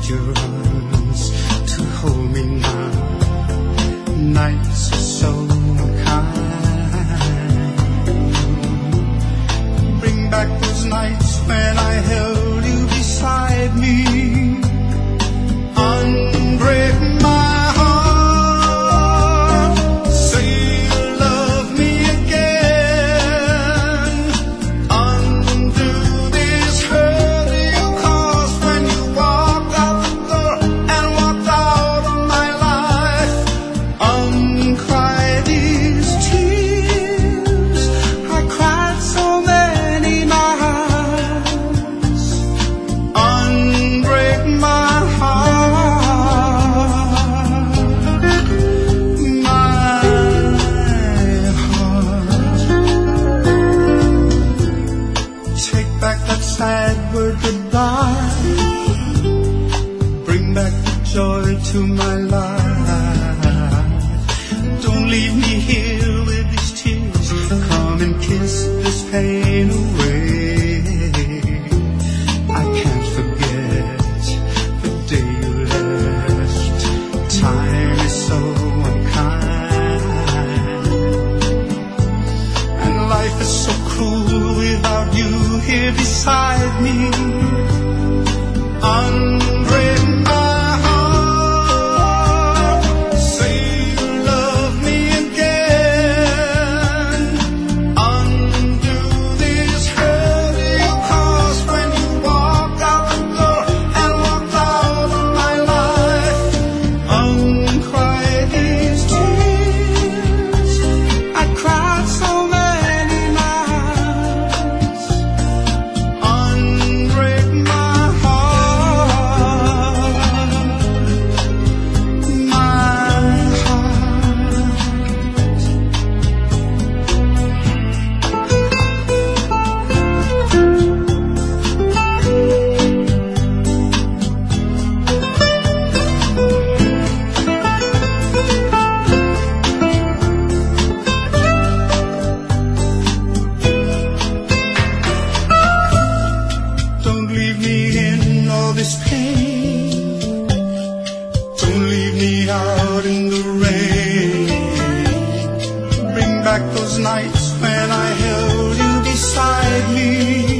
need your arms to hold me now. Nights are so unkind. Bring back those nights when I held you beside me. Unbreak my heart. Say you love me again. Undo this hurt you caused when you walked out the door and walked out of my life. Uncry these tears. I cried so many nights. Unbreak my heart. My heart. Take back that sad word goodbye. Bring back the joy to my life. Don't leave me here with these tears. Come and kiss this pain away. I can't forget the day you left. Time is so unkind, and life is so cruel without you here beside me. Unbreak my heart. Say you love me again. Undo this hurt you caused when you walked out the door and walked out of my life. Uncry these tears. I cried so many nights. Unbreak my heart. My heart. Don't leave me in all this pain. Don't leave me out in the rain. Bring back those nights when I held you beside me.